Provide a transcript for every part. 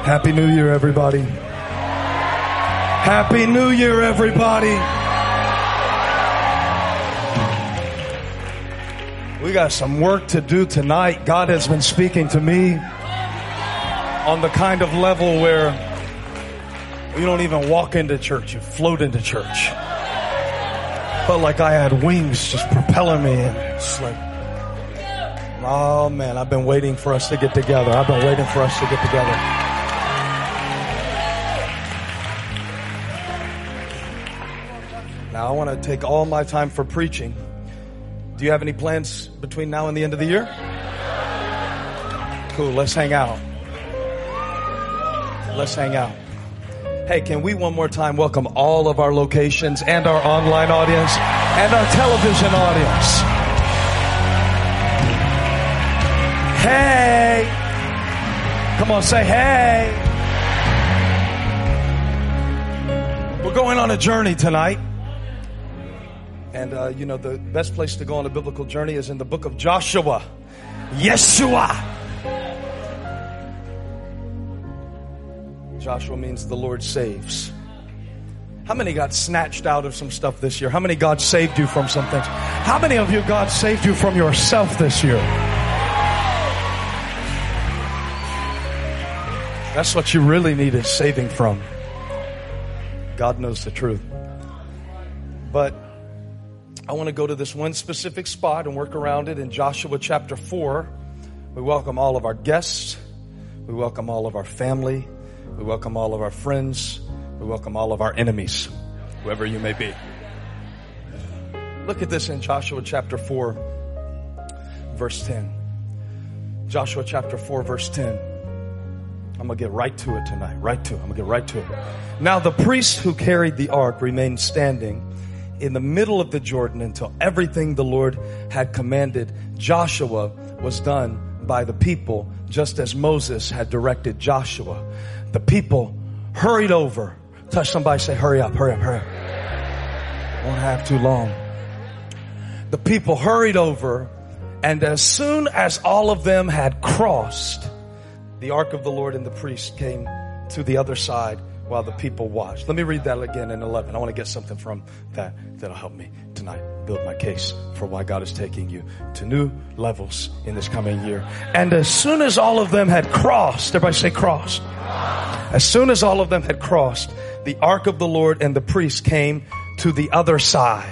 Happy New Year, everybody. Happy New Year, everybody. We got some work to do tonight. God has been speaking to me on the kind of level where you don't even walk into church, you float into church. Felt like I had wings just propelling me, and it's like, oh man, I've been waiting for us to get together. I've been waiting for us to get together. Now I want to take all my time for preaching. Do you have any plans between now and the end of the year? Cool, let's hang out. Let's hang out. Hey, can we one more time welcome all of our locations and our online audience and our television audience? Hey! Come on, say hey! We're going on a journey tonight. And, the best place to go on a biblical journey is in the book of Joshua. Yeshua. Joshua means the Lord saves. How many got snatched out of some stuff this year? How many God saved you from some things? How many of you God saved you from yourself this year? That's what you really need is saving from. God knows the truth. But I want to go to this one specific spot and work around it in Joshua chapter 4. We welcome all of our guests. We welcome all of our family. We welcome all of our friends. We welcome all of our enemies, whoever you may be. Look at this in Joshua chapter 4, verse 10. Joshua chapter 4, verse 10. I'm going to get right to it tonight. I'm going to get right to it. Now the priests who carried the ark remained standing in the middle of the Jordan until everything the Lord had commanded Joshua was done by the people, just as Moses had directed Joshua. The people hurried over. Touch somebody, say, hurry up, hurry up, hurry up. Won't have too long. The people hurried over, and as soon as all of them had crossed, the ark of the Lord and the priest came to the other side while the people watched. Let me read that again in 11. I want to get something from that'll help me tonight build my case for why God is taking you to new levels in this coming year. And as soon as all of them had crossed, everybody say crossed. As soon as all of them had crossed, the ark of the Lord and the priest came to the other side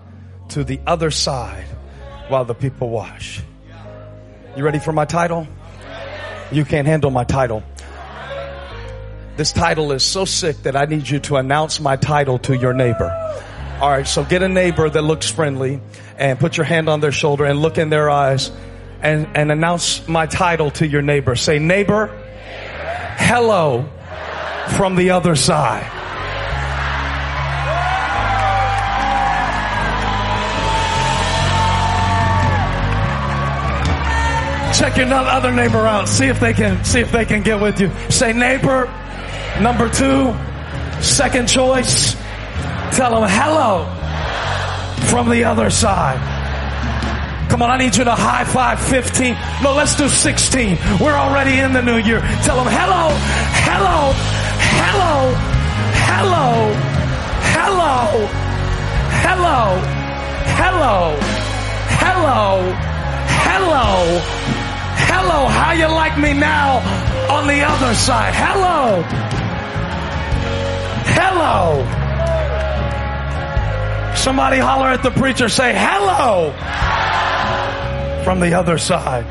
while the people watched. You ready for my title? You can't handle my title. This title is so sick that I need you to announce my title to your neighbor. All right, so get a neighbor that looks friendly and put your hand on their shoulder and look in their eyes and announce my title to your neighbor. Say, neighbor, hello from the other side. Check your other neighbor out. See if they can get with you. Say, neighbor, number 2, second choice. Tell them hello from the other side. Come on, I need you to high five 15. No, let's do 16. We're already in the new year. Tell them hello, hello, hello, hello, hello, hello, hello, hello, hello, hello. How you like me now on the other side? Hello. Hello. Somebody holler at the preacher, say hello from the other side.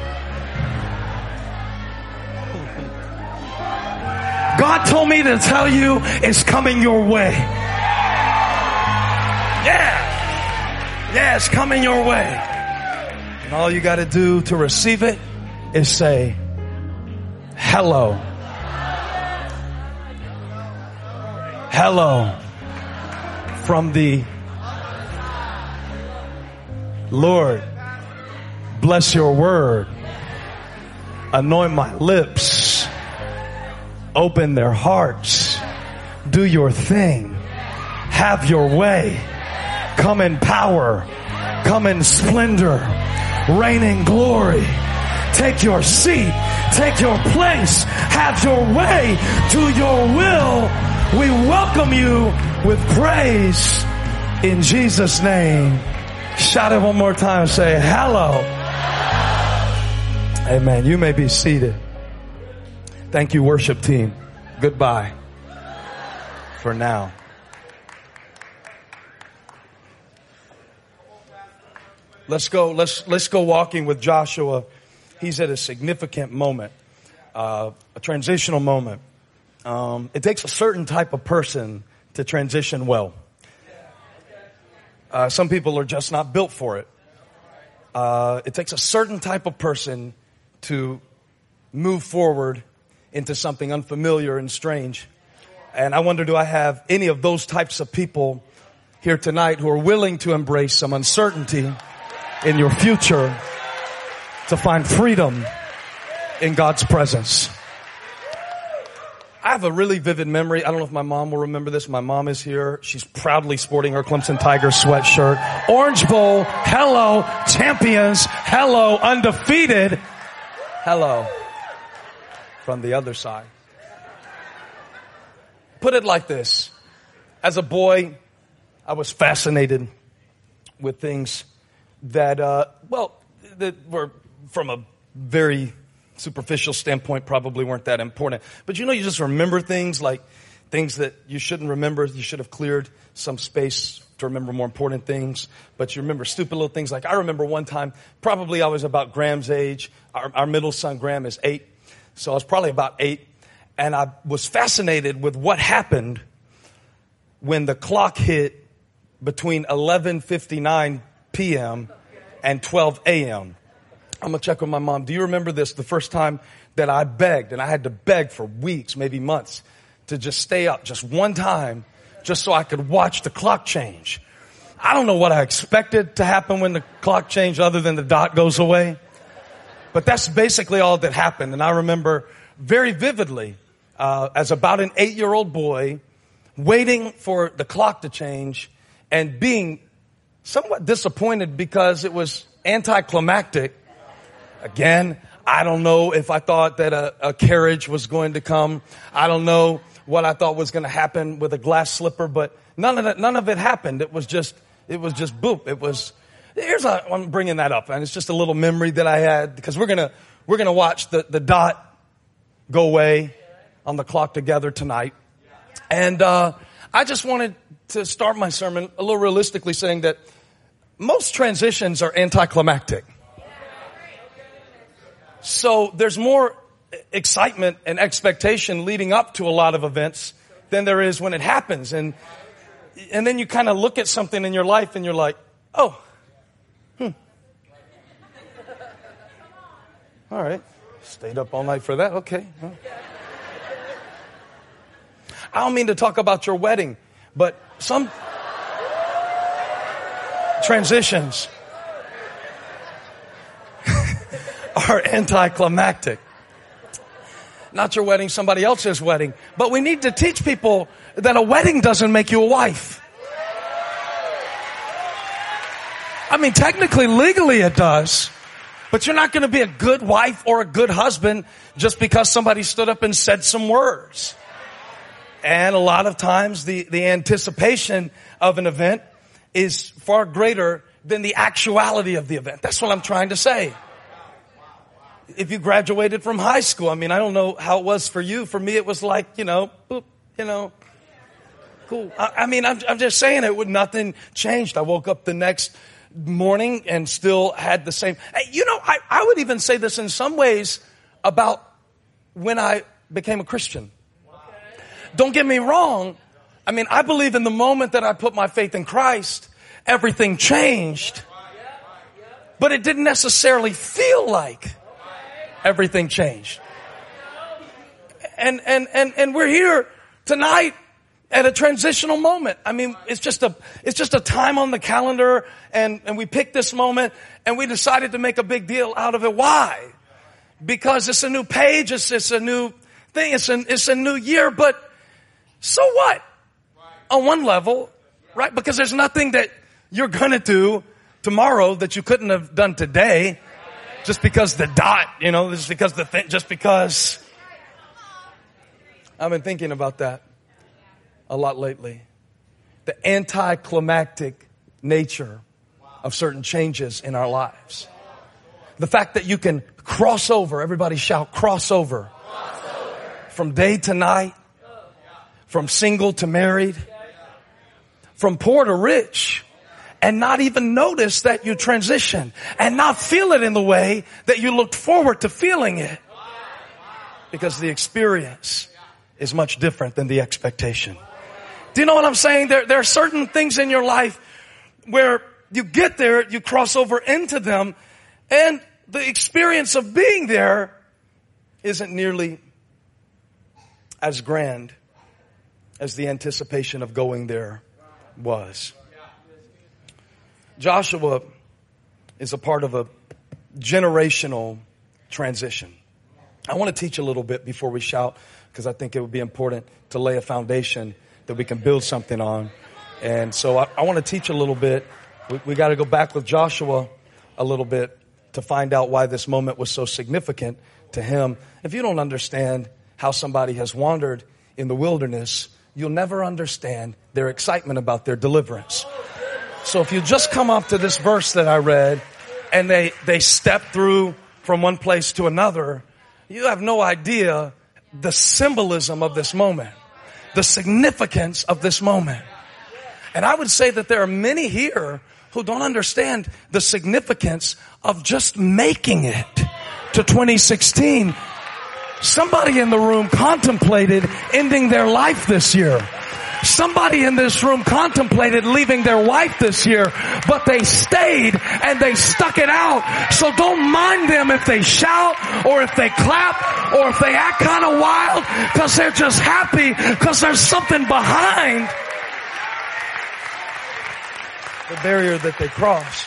God told me to tell you it's coming your way. Yeah, it's coming your way. And all you got to do to receive it is say hello. Hello from the Lord. Bless your word. Anoint my lips. Open their hearts. Do your thing. Have your way. Come in power. Come in splendor. Reign in glory. Take your seat. Take your place. Have your way. Do your will. We welcome you with praise in Jesus' name. Shout it one more time. Say hello. Amen. You may be seated. Thank you, worship team. Goodbye for now. Let's go walking with Joshua. He's at a significant moment, a transitional moment. It takes a certain type of person to transition well. Some people are just not built for it. It takes a certain type of person to move forward into something unfamiliar and strange. And I wonder, do I have any of those types of people here tonight who are willing to embrace some uncertainty in your future to find freedom in God's presence? I have a really vivid memory. I don't know if my mom will remember this. My mom is here. She's proudly sporting her Clemson Tigers sweatshirt. Orange Bowl, hello. Champions, hello. Undefeated, hello. From the other side. Put it like this. As a boy, I was fascinated with things that, that were from a very superficial standpoint probably weren't that important. But you just remember things like things that you shouldn't remember. You should have cleared some space to remember more important things. But you remember stupid little things. Like I remember one time, probably I was about Graham's age. Our middle son Graham is 8. So I was probably about 8. And I was fascinated with what happened when the clock hit between 11:59 p.m. and 12 a.m. I'm going to check with my mom. Do you remember this? The first time that I begged, and I had to beg for weeks, maybe months, to just stay up just one time, just so I could watch the clock change. I don't know what I expected to happen when the clock changed other than the dot goes away. But that's basically all that happened. And I remember very vividly, as about an 8-year-old boy, waiting for the clock to change and being somewhat disappointed because it was anticlimactic. Again, I don't know if I thought that a carriage was going to come. I don't know what I thought was going to happen with a glass slipper, but none of it happened. It was just boop. I'm bringing that up, and it's just a little memory that I had because we're going to watch the dot go away on the clock together tonight. And, I just wanted to start my sermon a little realistically saying that most transitions are anticlimactic. So there's more excitement and expectation leading up to a lot of events than there is when it happens. And then you kind of look at something in your life and you're like, oh, all right. Stayed up all night for that. Okay. Well. I don't mean to talk about your wedding, but some transitions are anticlimactic. Not your wedding, somebody else's wedding. But we need to teach people that a wedding doesn't make you a wife. I mean, technically, legally it does. But you're not going to be a good wife or a good husband just because somebody stood up and said some words. And a lot of times the anticipation of an event is far greater than the actuality of the event. That's what I'm trying to say. If you graduated from high school, I mean, I don't know how it was for you. For me, it was like, boop, cool. I'm just saying nothing changed. I woke up the next morning and still had the same. I would even say this in some ways about when I became a Christian. Don't get me wrong. I mean, I believe in the moment that I put my faith in Christ, everything changed. But it didn't necessarily feel like everything changed. And we're here tonight at a transitional moment. I mean, it's just a time on the calendar, and we picked this moment and we decided to make a big deal out of it. Why? Because it's a new page, it's a new thing, it's a new year, but so what? On one level, right? Because there's nothing that you're gonna do tomorrow that you couldn't have done today. just because the dot, just because the thing, just because. I've been thinking about that a lot lately. The anticlimactic nature of certain changes in our lives. The fact that you can cross over, everybody shout, cross over. From day to night, from single to married, from poor to rich, and not even notice that you transition and not feel it in the way that you looked forward to feeling it. Because the experience is much different than the expectation. Do you know what I'm saying? There are certain things in your life where you get there, you cross over into them, and the experience of being there isn't nearly as grand as the anticipation of going there was. Joshua is a part of a generational transition. I want to teach a little bit before we shout, because I think it would be important to lay a foundation that we can build something on. And so I want to teach a little bit. We got to go back with Joshua a little bit to find out why this moment was so significant to him. If you don't understand how somebody has wandered in the wilderness, you'll never understand their excitement about their deliverance. So if you just come up to this verse that I read and they step through from one place to another, you have no idea the symbolism of this moment, the significance of this moment. And I would say that there are many here who don't understand the significance of just making it to 2016. Somebody in the room contemplated ending their life this year. Somebody in this room contemplated leaving their wife this year, but they stayed and they stuck it out. So don't mind them if they shout or if they clap or if they act kind of wild, because they're just happy because there's something behind the barrier that they cross.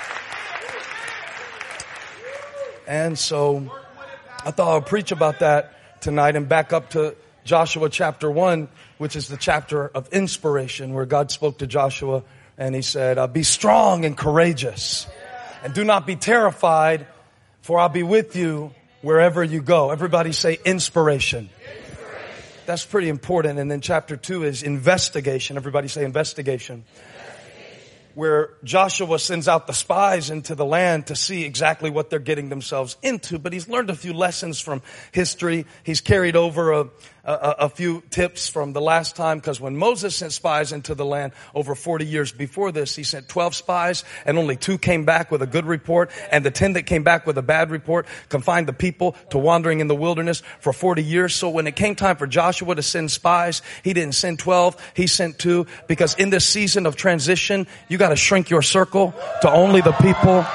And so I thought I would preach about that tonight and back up to Joshua chapter 1, which is the chapter of inspiration, where God spoke to Joshua and he said, be strong and courageous and do not be terrified, for I'll be with you wherever you go. Everybody say inspiration. That's pretty important. And then chapter 2 is investigation. Everybody say investigation. Where Joshua sends out the spies into the land to see exactly what they're getting themselves into. But he's learned a few lessons from history. He's carried over a few tips from the last time, because when Moses sent spies into the land over 40 years before this, he sent 12 spies and only 2 came back with a good report, and the 10 that came back with a bad report confined the people to wandering in the wilderness for 40 years. So when it came time for Joshua to send spies, he didn't send 12, he sent 2, because in this season of transition, you got to shrink your circle to only the people,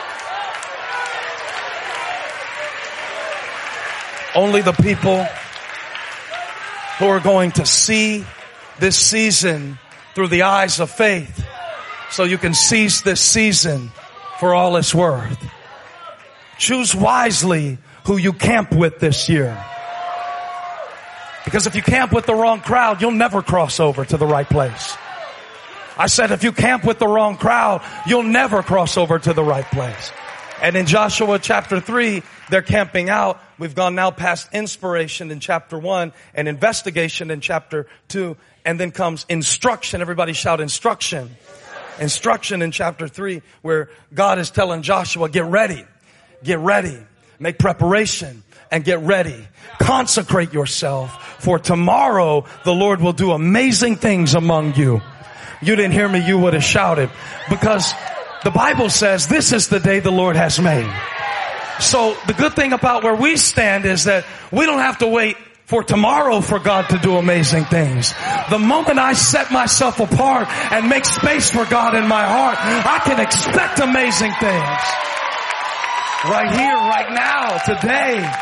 who are going to see this season through the eyes of faith, so you can seize this season for all it's worth. Choose wisely who you camp with this year. Because if you camp with the wrong crowd, you'll never cross over to the right place. I said if you camp with the wrong crowd, you'll never cross over to the right place. And in Joshua chapter 3, they're camping out. We've gone now past inspiration in chapter 1 and investigation in chapter 2. And then comes instruction. Everybody shout instruction. Instruction in chapter 3, where God is telling Joshua, get ready, make preparation and get ready. Consecrate yourself, for tomorrow the Lord will do amazing things among you. You didn't hear me, you would have shouted, because the Bible says this is the day the Lord has made. So the good thing about where we stand is that we don't have to wait for tomorrow for God to do amazing things. The moment I set myself apart and make space for God in my heart, I can expect amazing things. Right here, right now, today.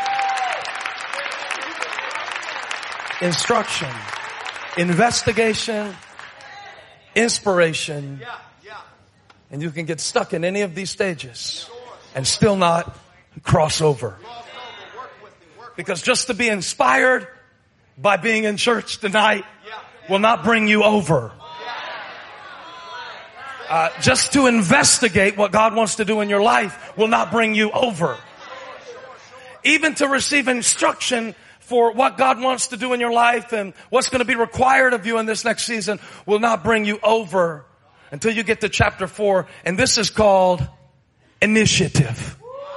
Instruction, investigation, inspiration. And you can get stuck in any of these stages and still not cross over. Because just to be inspired by being in church tonight will not bring you over. Just to investigate what God wants to do in your life will not bring you over. Even to receive instruction for what God wants to do in your life and what's going to be required of you in this next season will not bring you over until you get to chapter 4. And this is called initiative.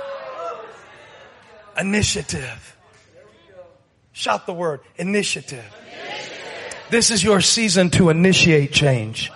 Initiative. Shout the word, initiative. This is your season to initiate change.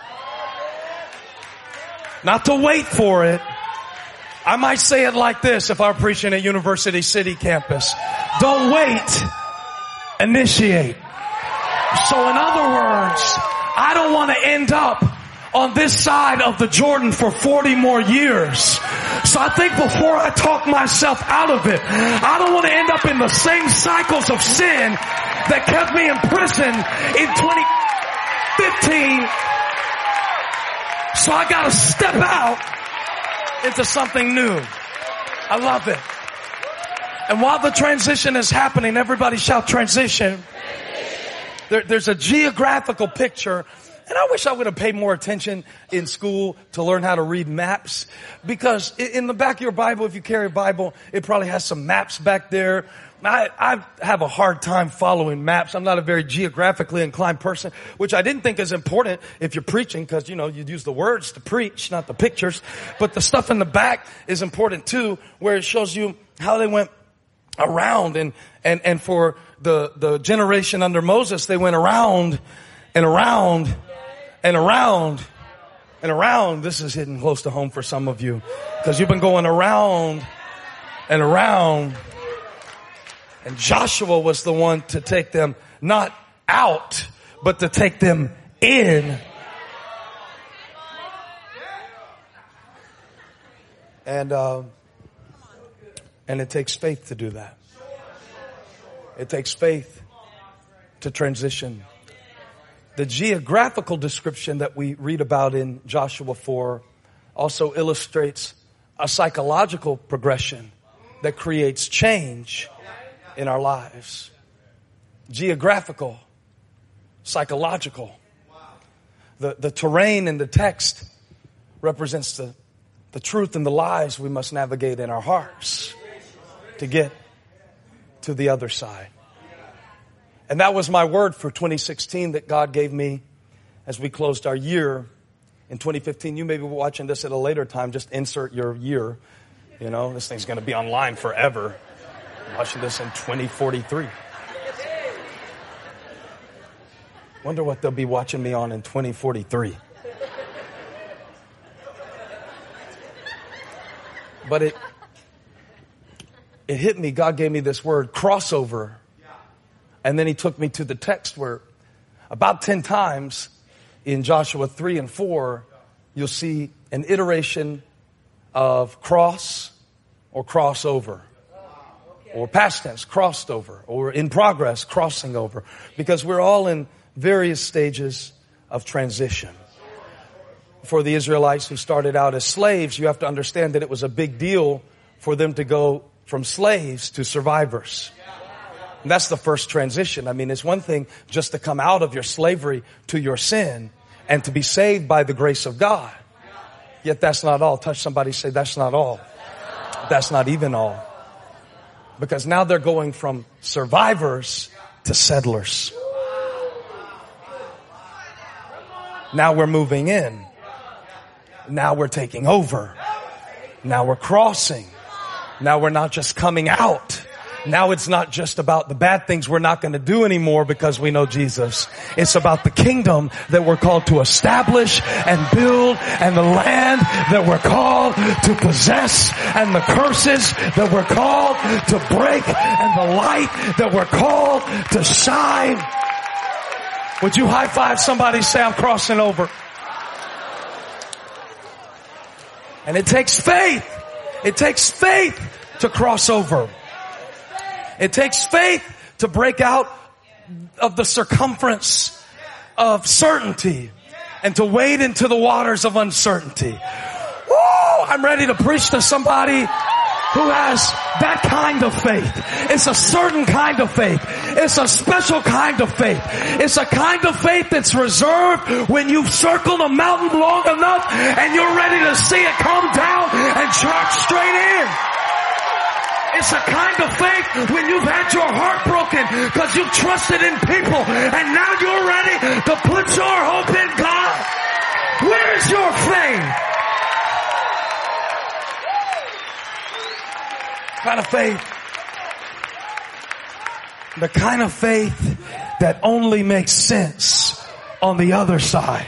Not to wait for it. I might say it like this if I'm preaching at University City campus. Don't wait. Initiate. So in other words, I don't want to end up on this side of the Jordan for 40 more years. So I think before I talk myself out of it, I don't want to end up in the same cycles of sin that kept me in prison in 2015. So I got to step out into something new. I love it. And while the transition is happening, everybody shout transition. There's a geographical picture. And I wish I would have paid more attention in school to learn how to read maps. Because in the back of your Bible, if you carry a Bible, it probably has some maps back there. I have a hard time following maps. I'm not a very geographically inclined person, which I didn't think is important if you're preaching because, you use the words to preach, not the pictures. But the stuff in the back is important too, where it shows you how they went around. And for the generation under Moses, they went around and around and around and around. This is hitting close to home for some of you because you've been going around and around. And Joshua was the one to take them not out, but to take them in. And it takes faith to do that. It takes faith to transition. The geographical description that we read about in Joshua 4 also illustrates a psychological progression that creates change in our lives. Geographical, psychological. The terrain in the text represents the truth and the lies we must navigate in our hearts to get to the other side. And that was my word for 2016 that God gave me as we closed our year in 2015. You may be watching this at a later time. Just insert your year. This thing's going to be online forever. I'm watching this in 2043. Wonder what they'll be watching me on in 2043. But it hit me. God gave me this word, crossover. And then he took me to the text where about 10 times in Joshua 3 and 4, you'll see an iteration of cross or crossover. Or past tense, crossed over. Or in progress, crossing over. Because we're all in various stages of transition. For the Israelites who started out as slaves, you have to understand that it was a big deal for them to go from slaves to survivors. And that's the first transition. It's one thing just to come out of your slavery to your sin and to be saved by the grace of God. Yet that's not all. Touch somebody, say that's not all. That's not even all. Because now they're going from survivors to settlers. Now we're moving in. Now we're taking over. Now we're crossing. Now we're not just coming out. Now it's not just about the bad things we're not going to do anymore because we know Jesus. It's about the kingdom that we're called to establish and build, and the land that we're called to possess, and the curses that we're called to break, and the light that we're called to shine. Would you high five somebody, say I'm crossing over? And it takes faith. It takes faith to cross over. It takes faith to break out of the circumference of certainty and to wade into the waters of uncertainty. Woo! I'm ready to preach to somebody who has that kind of faith. It's a certain kind of faith. It's a special kind of faith. It's a kind of faith that's reserved when you've circled a mountain long enough and you're ready to see it come down and charge straight in. It's a kind of faith when you've had your heart broken because you've trusted in people and now you're ready to put your hope in God. Where is your faith? Kind of faith. The kind of faith that only makes sense on the other side.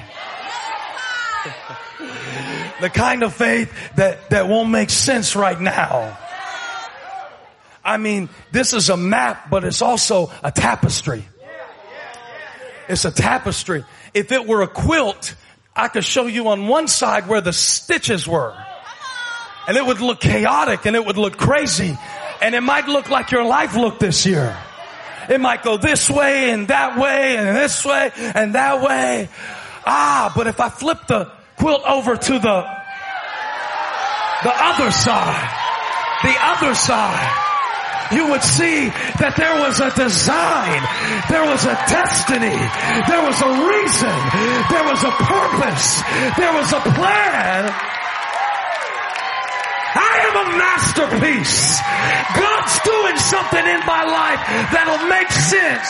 The kind of faith that won't make sense right now. I mean, this is a map, but it's also a tapestry. It's a tapestry. If it were a quilt, I could show you on one side where the stitches were. And it would look chaotic and it would look crazy. And it might look like your life looked this year. It might go this way and that way and this way and that way. But if I flip the quilt over to the other side, you would see that there was a design, there was a destiny, there was a reason, there was a purpose, there was a plan. I am a masterpiece. God's doing something in my life that'll make sense.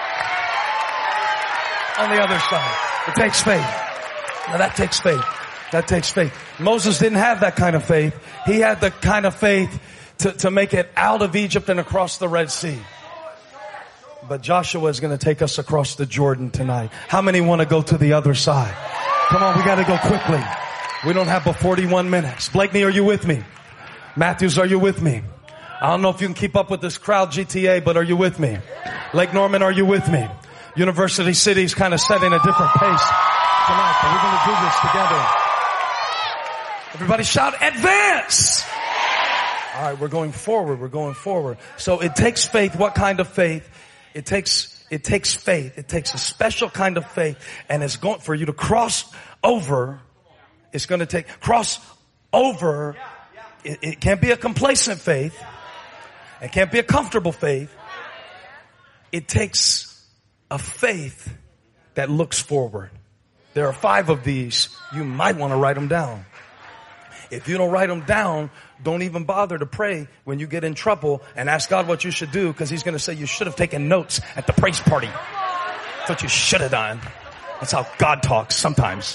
On the other side, it takes faith. Now that takes faith. That takes faith. Moses didn't have that kind of faith. He had the kind of faith to make it out of Egypt and across the Red Sea. But Joshua is going to take us across the Jordan tonight. How many want to go to the other side? Come on, we got to go quickly. We don't have but 41 minutes. Blakeney, are you with me? Matthews, are you with me? I don't know if you can keep up with this crowd, GTA, but are you with me? Lake Norman, are you with me? University City's kind of setting a different pace tonight, but we're going to do this together. Everybody shout, advance! All right, we're going forward. We're going forward. So it takes faith. What kind of faith? It takes faith. It takes a special kind of faith, and it's going for you to cross over. It's going to take cross over. It can't be a complacent faith. It can't be a comfortable faith. It takes a faith that looks forward. There are 5 of these. You might want to write them down. If you don't write them down, don't even bother to pray when you get in trouble and ask God what you should do, because he's going to say you should have taken notes at the praise party. That's what you should have done. That's how God talks sometimes.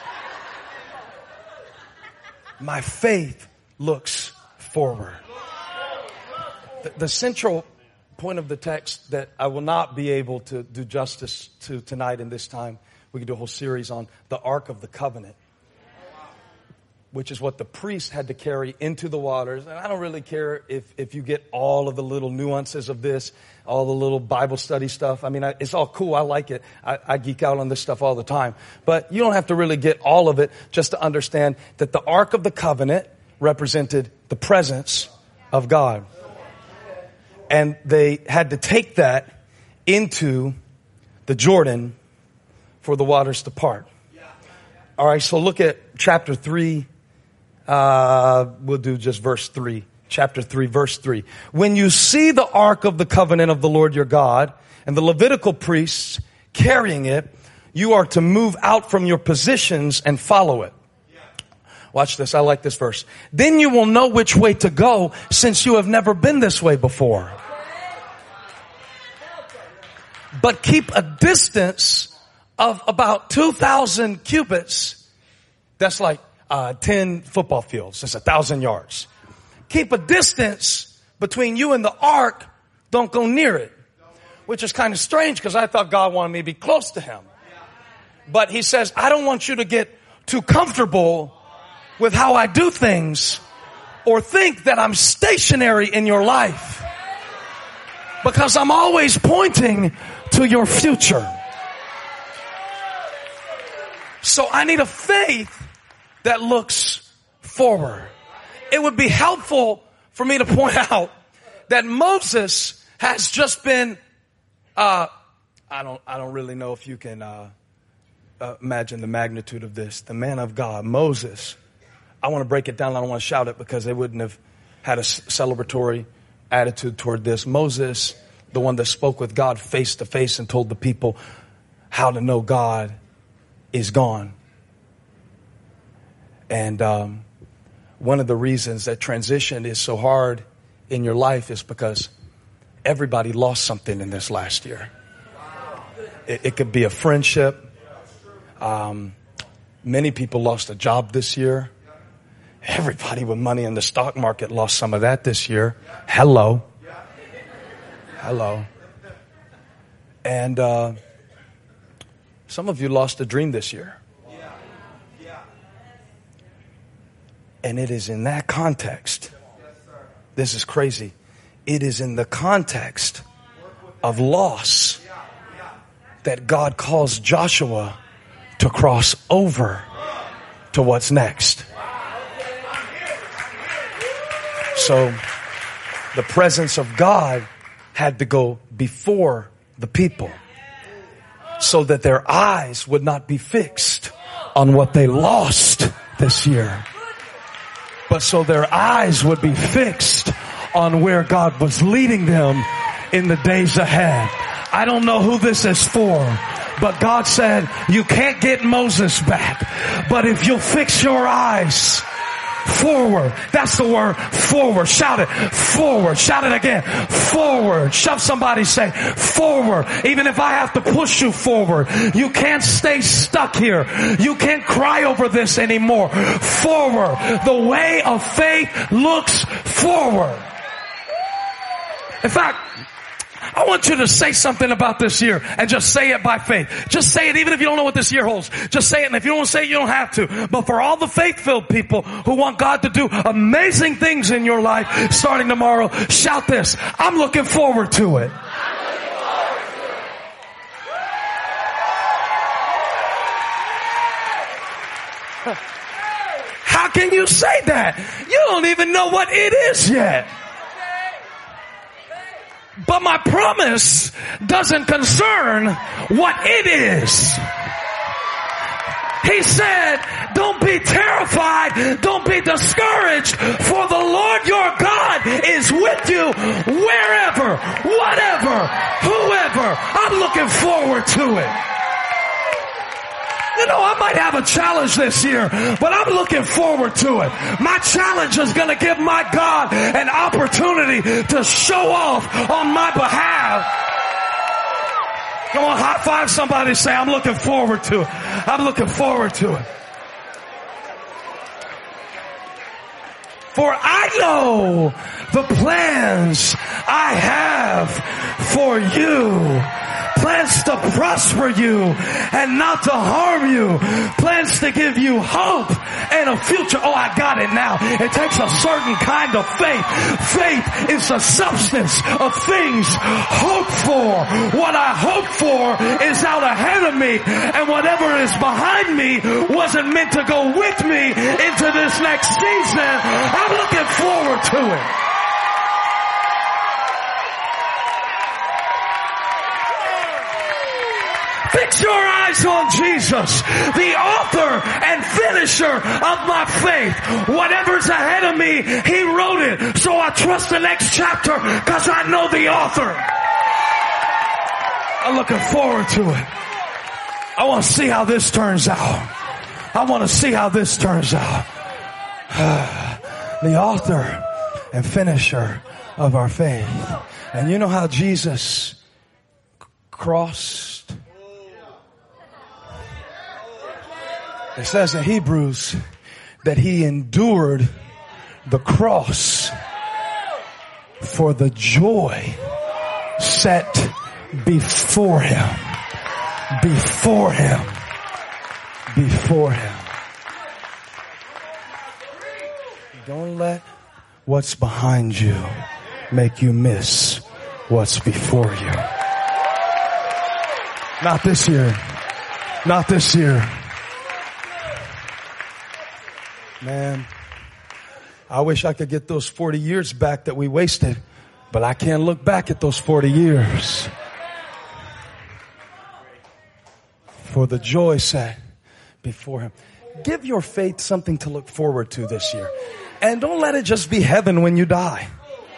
My faith looks forward. The central point of the text that I will not be able to do justice to tonight in this time, we could do a whole series on the Ark of the Covenant, which is what the priest had to carry into the waters. And I don't really care if you get all of the little nuances of this, all the little Bible study stuff. I mean, it's all cool. I like it. I geek out on this stuff all the time. But you don't have to really get all of it just to understand that the Ark of the Covenant represented the presence of God. And they had to take that into the Jordan for the waters to part. All right, so look at chapter 3. We'll do just verse 3. Chapter 3, verse 3. When you see the Ark of the Covenant of the Lord your God and the Levitical priests carrying it, you are to move out from your positions and follow it. Watch this. I like this verse. Then you will know which way to go, since you have never been this way before. But keep a distance of about 2,000 cubits. That's like 10 football fields. That's 1,000 yards. Keep a distance between you and the ark. Don't go near it. Which is kind of strange, because I thought God wanted me to be close to him. But he says, I don't want you to get too comfortable with how I do things, or think that I'm stationary in your life, because I'm always pointing to your future. So I need a faith that looks forward. It would be helpful for me to point out that Moses has just been, I don't really know if you can imagine the magnitude of this. The man of God, Moses. I want to break it down. I don't want to shout it because they wouldn't have had a celebratory attitude toward this. Moses, the one that spoke with God face to face and told the people how to know God, is gone. And one of the reasons that transition is so hard in your life is because everybody lost something in this last year. It could be a friendship. Many people lost a job this year. Everybody with money in the stock market lost some of that this year. Hello. And some of you lost a dream this year. And it is in that context. This is crazy. It is in the context of loss that God calls Joshua to cross over to what's next. So the presence of God had to go before the people so that their eyes would not be fixed on what they lost this year, but so their eyes would be fixed on where God was leading them in the days ahead. I don't know who this is for, but God said, you can't get Moses back, but if you'll fix your eyes forward. That's the word, forward. Shout it, forward. Shout it again, forward. Shove somebody, say forward. Even if I have to push you forward, you can't stay stuck here. You can't cry over this anymore. Forward. The way of faith looks forward. In fact, I want you to say something about this year and just say it by faith. Just say it even if you don't know what this year holds. Just say it, and if you don't want to say it, you don't have to. But for all the faith-filled people who want God to do amazing things in your life starting tomorrow, shout this: I'm looking forward to it. How can you say that? You don't even know what it is yet. But my promise doesn't concern what it is. He said, don't be terrified, don't be discouraged, for the Lord your God is with you wherever, whatever, whoever. I'm looking forward to it. You know, I might have a challenge this year, but I'm looking forward to it. My challenge is going to give my God an opportunity to show off on my behalf. Come on, high five somebody, say, I'm looking forward to it. I'm looking forward to it. For I know the plans I have for you. Plans to prosper you and not to harm you. Plans to give you hope and a future. Oh, I got it now. It takes a certain kind of faith. Faith is the substance of things hoped for. What I hope for is out ahead of me, and whatever is behind me wasn't meant to go with me into this next season. I'm looking forward to it. Fix your eyes on Jesus, the author and finisher of my faith. Whatever's ahead of me, He wrote it. So I trust the next chapter because I know the author. I'm looking forward to it. I want to see how this turns out. I want to see how this turns out. The author and finisher of our faith. And you know how Jesus crossed? It says in Hebrews that He endured the cross for the joy set before Him. Before Him. Before Him. Don't let what's behind you make you miss what's before you. Not this year. Not this year. Man, I wish I could get those 40 years back that we wasted, but I can't look back at those 40 years. For the joy set before Him. Give your faith something to look forward to this year. And don't let it just be heaven when you die.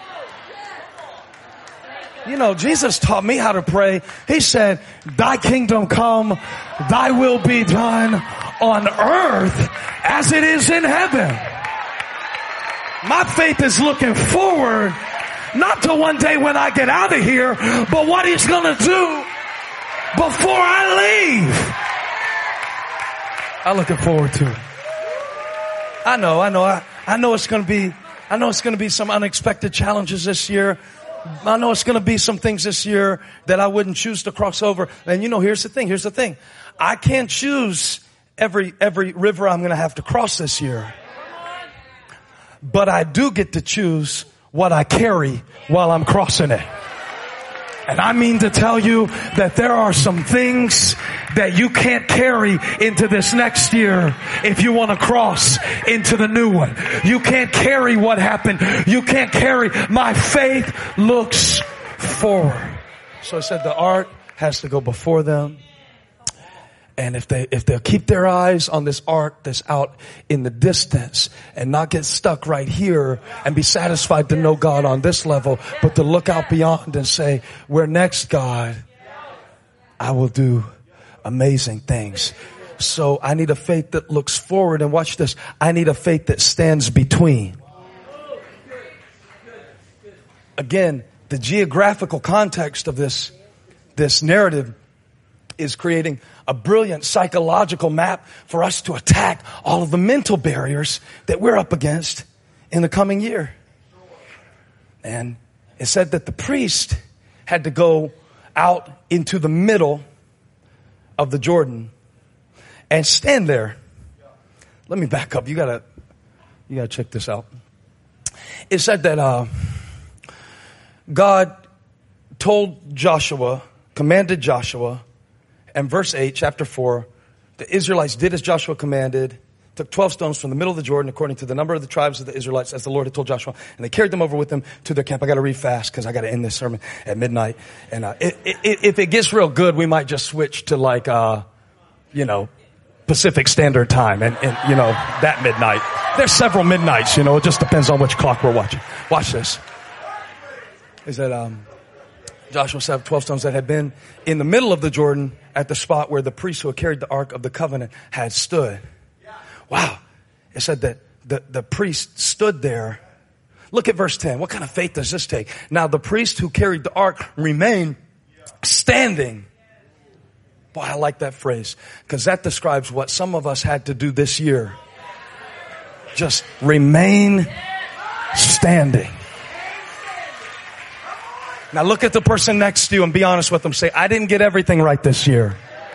You know, Jesus taught me how to pray. He said, thy kingdom come, thy will be done on earth as it is in heaven. My faith is looking forward, not to one day when I get out of here, but what he's going to do before I leave. I'm looking forward to it. I know it's going to be some unexpected challenges this year. I know it's going to be some things this year that I wouldn't choose to cross over. And you know, here's the thing. I can't choose every river I'm going to have to cross this year. But I do get to choose what I carry while I'm crossing it. And I mean to tell you that there are some things that you can't carry into this next year if you want to cross into the new one. You can't carry what happened. You can't carry. My faith looks forward. So I said the ark has to go before them. And if they'll keep their eyes on this ark that's out in the distance and not get stuck right here and be satisfied to know God on this level, but to look out beyond and say, where next, God, I will do amazing things. So I need a faith that looks forward, and watch this. I need a faith that stands between. Again, the geographical context of this narrative is creating a brilliant psychological map for us to attack all of the mental barriers that we're up against in the coming year. And it said that the priest had to go out into the middle of the Jordan and stand there. Let me back up. You gotta check this out. It said that God commanded Joshua. And verse 8, chapter 4, the Israelites did as Joshua commanded, took 12 stones from the middle of the Jordan according to the number of the tribes of the Israelites as the Lord had told Joshua, and they carried them over with them to their camp. I got to read fast because I got to end this sermon at midnight. And if it gets real good, we might just switch to Pacific Standard Time and that midnight. There's several midnights, it just depends on which clock we're watching. Watch this. Is that Joshua said 12 stones that had been in the middle of the Jordan at the spot where the priest who had carried the Ark of the Covenant had stood. Wow. It said that the priest stood there. Look at verse 10. What kind of faith does this take? Now the priest who carried the Ark remained standing. Boy, I like that phrase because that describes what some of us had to do this year. Just remain standing. Now look at the person next to you and be honest with them. Say, I didn't get everything right this year,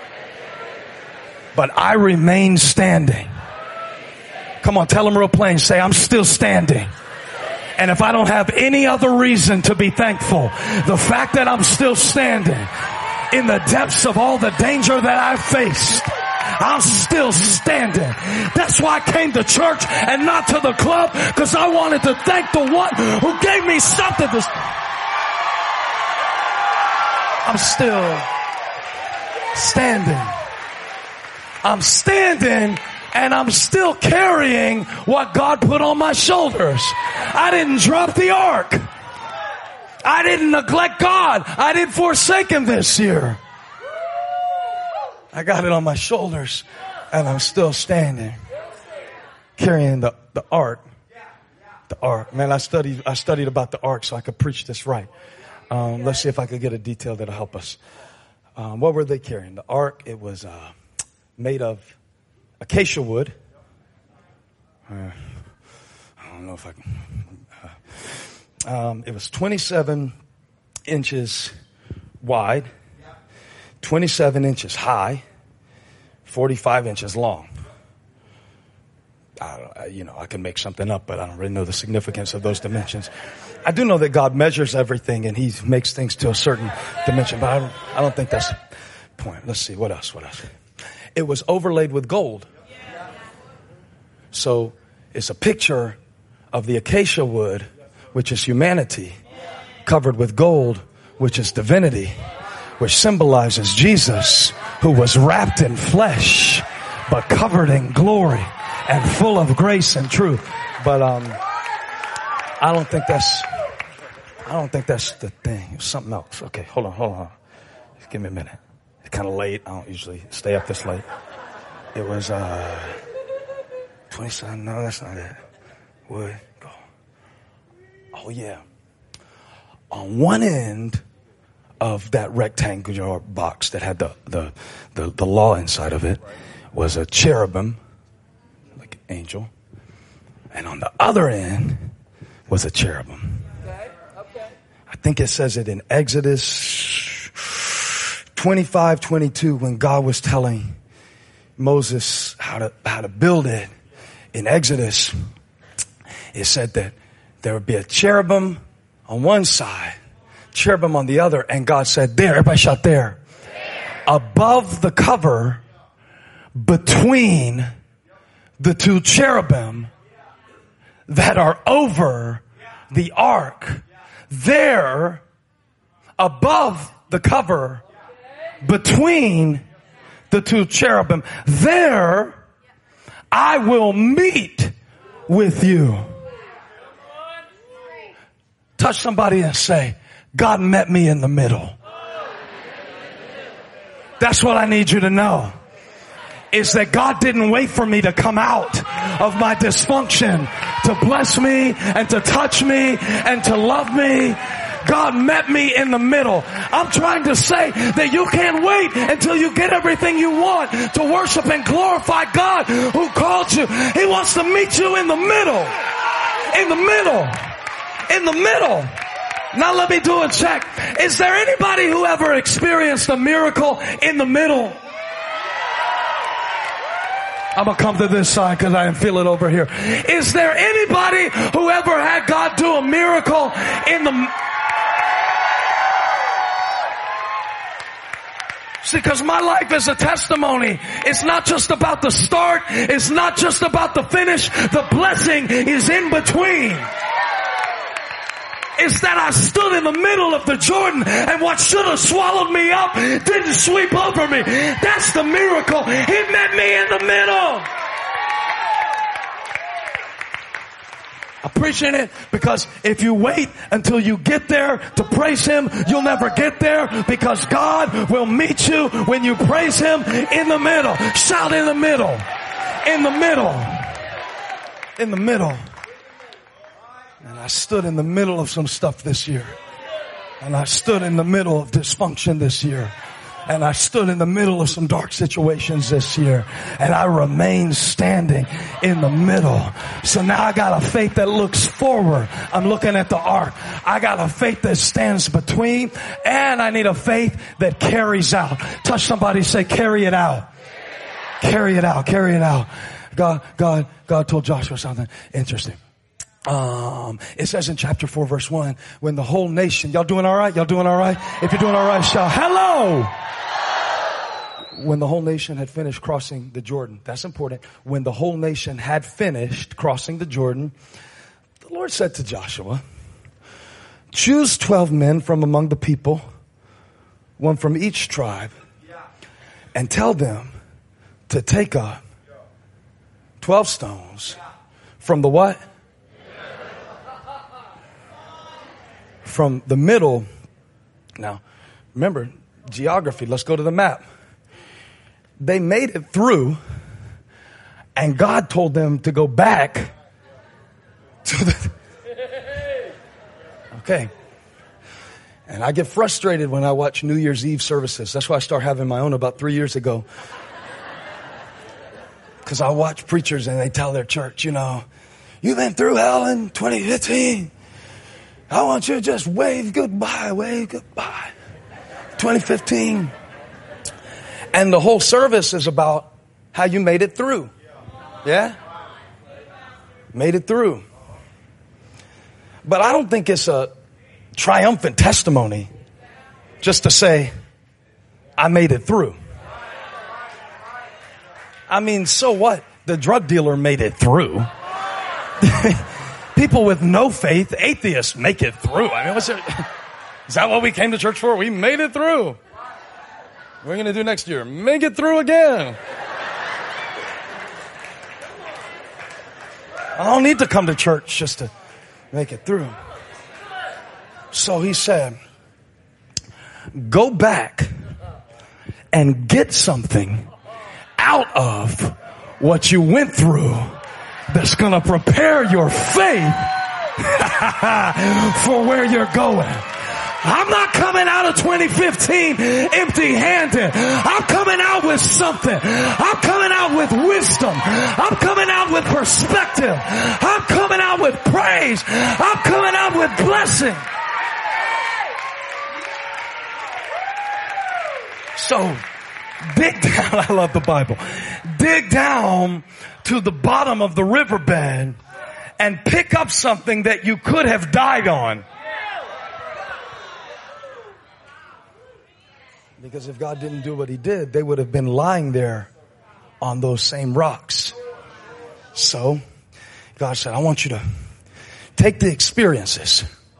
but I remain standing. Come on, tell them real plain. Say, I'm still standing. And if I don't have any other reason to be thankful, the fact that I'm still standing in the depths of all the danger that I've faced, I'm still standing. That's why I came to church and not to the club, because I wanted to thank the one who gave me something to... I'm still standing. I'm standing and I'm still carrying what God put on my shoulders. I didn't drop the ark. I didn't neglect God. I didn't forsake Him this year. I got it on my shoulders and I'm still standing, carrying the ark. The ark. Man, I studied about the ark so I could preach this right. Let's see if I could get a detail that'll help us. What were they carrying? The ark, it was made of acacia wood. I don't know if I can. It was 27 inches wide, 27 inches high, 45 inches long. I can make something up, but I don't really know the significance of those dimensions. I do know that God measures everything and He makes things to a certain dimension, but I don't think that's the point. Let's see. What else? It was overlaid with gold. So it's a picture of the acacia wood, which is humanity, covered with gold, which is divinity, which symbolizes Jesus, who was wrapped in flesh, but covered in glory and full of grace and truth. But I don't think that's the thing. It's something else. Okay, hold on. Just give me a minute. It's kind of late. I don't usually stay up this late. It was 27. No, that's not it. Would go. Oh yeah. On one end of that rectangular box that had the law inside of it was a cherubim, like an angel, and on the other end was a cherubim. Okay. I think it says it in Exodus 25:22 when God was telling Moses how to build it. In Exodus, it said that there would be a cherubim on one side, cherubim on the other, and God said, there, everybody shout there. Above the cover, between the two cherubim that are over the ark, there, above the cover, between the two cherubim, there, I will meet with you. Touch somebody and say, God met me in the middle. That's what I need you to know. Is that God didn't wait for me to come out of my dysfunction to bless me and to touch me and to love me. God met me in the middle. I'm trying to say that you can't wait until you get everything you want to worship and glorify God who called you. He wants to meet you in the middle. In the middle. In the middle. Now let me do a check. Is there anybody who ever experienced a miracle in the middle? I'm going to come to this side because I can feel it over here. Is there anybody who ever had God do a miracle in the... See, because my life is a testimony. It's not just about the start. It's not just about the finish. The blessing is in between. It's that I stood in the middle of the Jordan and what should have swallowed me up didn't sweep over me. That's the miracle. He met me in the middle. I'm preaching it because if you wait until you get there to praise Him, you'll never get there because God will meet you when you praise Him in the middle. Shout in the middle. In the middle. In the middle. And I stood in the middle of some stuff this year. And I stood in the middle of dysfunction this year. And I stood in the middle of some dark situations this year. And I remained standing in the middle. So now I got a faith that looks forward. I'm looking at the ark. I got a faith that stands between. And I need a faith that carries out. Touch somebody, say, carry it out. Carry it out. Carry it out. God told Joshua something interesting. It says in chapter 4 verse 1, when the whole nation, y'all doing all right? Y'all doing all right? If you're doing all right, shout, hello! When the whole nation had finished crossing the Jordan, that's important. When the whole nation had finished crossing the Jordan, the Lord said to Joshua, choose 12 men from among the people, one from each tribe, and tell them to take up 12 stones from the what? From the middle. Now, remember, geography. Let's go to the map. They made it through, and God told them to go back to the... Okay. And I get frustrated when I watch New Year's Eve services. That's why I started having my own about 3 years ago. Because I watch preachers and they tell their church, you know, you've been through hell in 2015. I want you to just wave goodbye. 2015. And the whole service is about how you made it through. Yeah? Made it through. But I don't think it's a triumphant testimony just to say, I made it through. I mean, so what? The drug dealer made it through. People with no faith, atheists, make it through. I mean, is that what we came to church for? We made it through. What are we going to do next year? Make it through again. I don't need to come to church just to make it through. So he said, go back and get something out of what you went through that's going to prepare your faith for where you're going. I'm not coming out of 2015 empty-handed. I'm coming out with something. I'm coming out with wisdom. I'm coming out with perspective. I'm coming out with praise. I'm coming out with blessing. So, dig down. I love the Bible. Dig down to the bottom of the riverbed and pick up something that you could have died on. Because if God didn't do what he did, they would have been lying there on those same rocks. So God said, I want you to take the experiences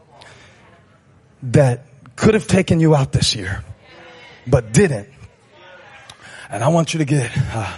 that could have taken you out this year, but didn't. And I want you to get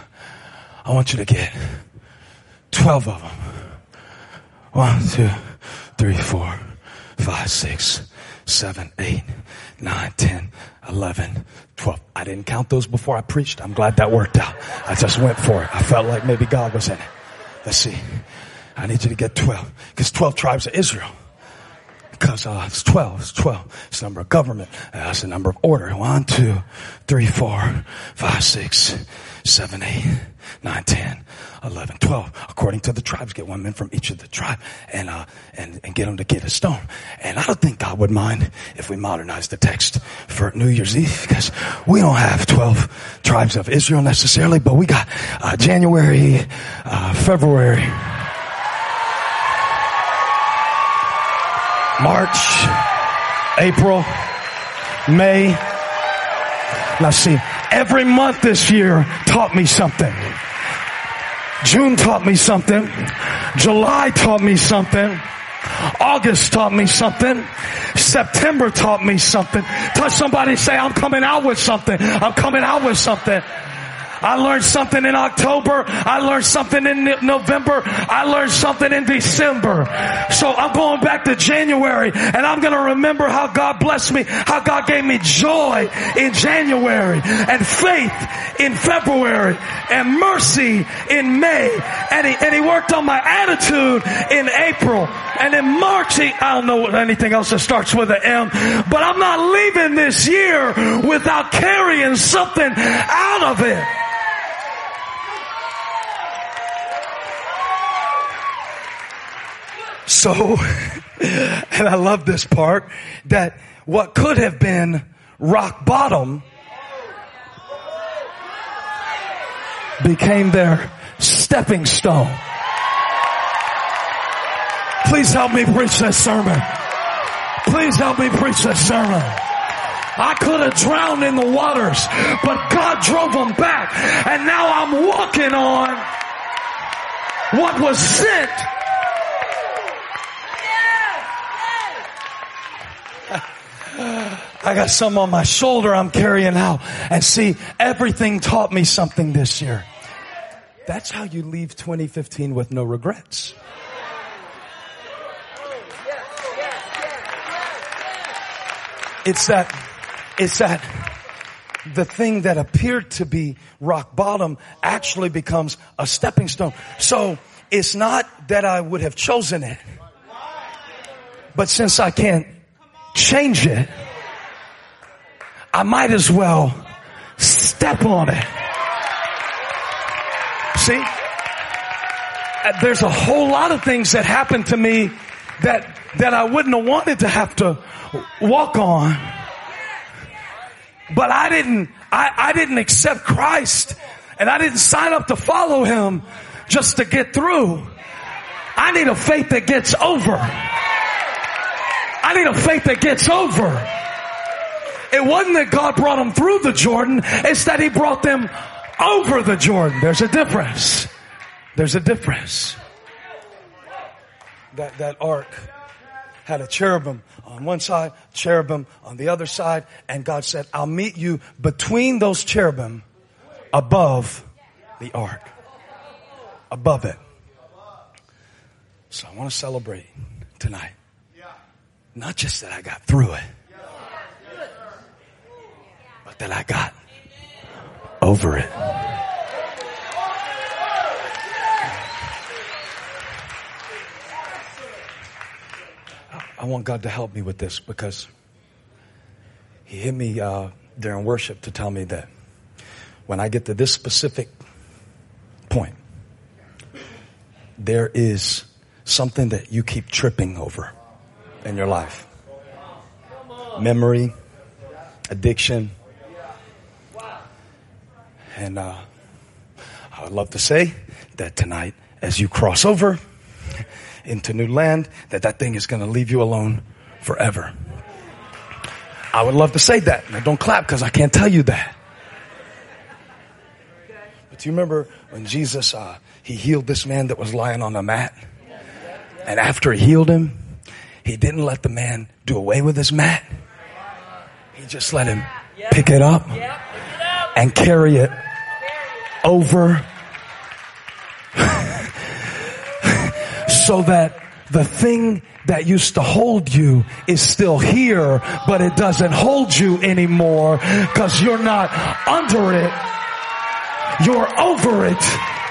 12 of them. 1, 2, 3, 4, 5, 6, 7, 8, 9, 10, 11, 12. I didn't count those before I preached. I'm glad that worked out. I just went for it. I felt like maybe God was in it. Let's see. I need you to get 12. Because 12 tribes of Israel. Because it's 12. It's 12. It's the number of government. That's the number of order. 1, 2, 3, 4, 5, 6, 7, 8, 9, 10, 11, 12. According to the tribes, get one man from each of the tribe and get them to get a stone. And I don't think God would mind if we modernize the text for New Year's Eve, because we don't have 12 tribes of Israel necessarily, but we got January, February, March, April, May. Now see, every month this year taught me something. June taught me something. July taught me something. August taught me something. September taught me something. Touch somebody, say, I'm coming out with something. I'm coming out with something. I learned something in October. I learned something in November. I learned something in December. So I'm going back to January, and I'm going to remember how God blessed me, how God gave me joy in January, and faith in February, and mercy in May. And he worked on my attitude in April. And in March, I don't know anything else that starts with an M, but I'm not leaving this year without carrying something out of it. So, and I love this part, that what could have been rock bottom became their stepping stone. Please help me preach this sermon. Please help me preach this sermon. I could have drowned in the waters, but God drove them back. And now I'm walking on what was sent. I got some on my shoulder I'm carrying out. And see, everything taught me something this year. That's how you leave 2015 with no regrets. It's that the thing that appeared to be rock bottom actually becomes a stepping stone. So it's not that I would have chosen it, but since I can't change it, I might as well step on it. See? There's a whole lot of things that happened to me that I wouldn't have wanted to have to walk on. But I didn't accept Christ, and I didn't sign up to follow him just to get through. I need a faith that gets over. I need a faith that gets over. It wasn't that God brought them through the Jordan. It's that he brought them over the Jordan. There's a difference. There's a difference. That ark had a cherubim on one side, cherubim on the other side. And God said, I'll meet you between those cherubim above the ark. Above it. So I want to celebrate tonight. Not just that I got through it, but that I got over it. I want God to help me with this because he hit me during worship to tell me that when I get to this specific point, there is something that you keep tripping over in your life. Memory, addiction. And I would love to say that tonight, as you cross over into new land, that thing is going to leave you alone forever. I would love to say that. Now don't clap because I can't tell you that. But do you remember when Jesus, he healed this man that was lying on a mat? And after he healed him, he didn't let the man do away with his mat. He just let him pick it up and carry it over so that the thing that used to hold you is still here, but it doesn't hold you anymore because you're not under it. You're over it.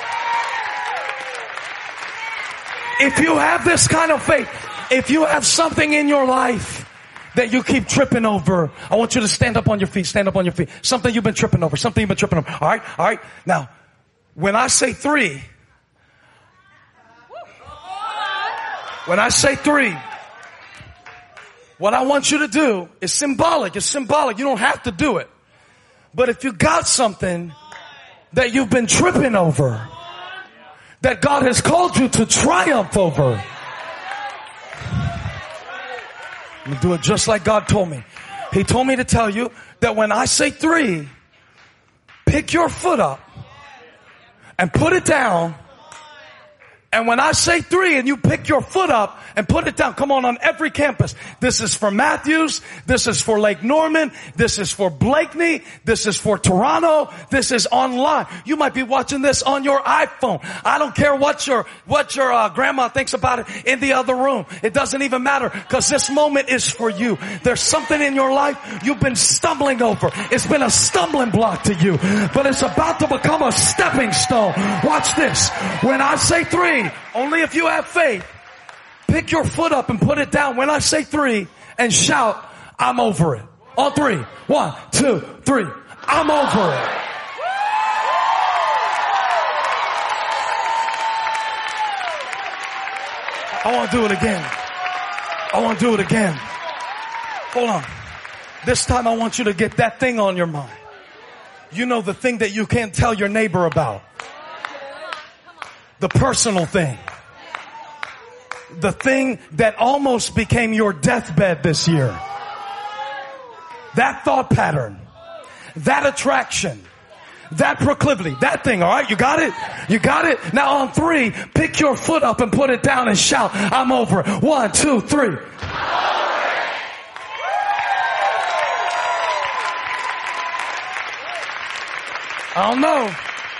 If you have this kind of faith, if you have something in your life that you keep tripping over, I want you to stand up on your feet. Stand up on your feet. Something you've been tripping over. Something you've been tripping over. All right? All right? Now, when I say three, what I want you to do is symbolic. It's symbolic. You don't have to do it. But if you got something that you've been tripping over, that God has called you to triumph over, let me do it just like God told me. He told me to tell you that when I say three, pick your foot up and put it down. And when I say three and you pick your foot up and put it down, come on every campus. This is for Matthews. This is for Lake Norman. This is for Blakeney. This is for Toronto. This is online. You might be watching this on your iPhone. I don't care what your grandma thinks about it in the other room. It doesn't even matter because this moment is for you. There's something in your life you've been stumbling over. It's been a stumbling block to you, but it's about to become a stepping stone. Watch this. When I say three, only if you have faith, pick your foot up and put it down when I say three and shout, I'm over it. On three. 1, 2, 3. I'm over it. I want to do it again. I want to do it again. Hold on. This time I want you to get that thing on your mind. You know, the thing that you can't tell your neighbor about. The personal thing. The thing that almost became your deathbed this year. That thought pattern. That attraction. That proclivity. That thing, alright? You got it? You got it? Now on three, pick your foot up and put it down and shout, I'm over it. 1, 2, 3. I don't know.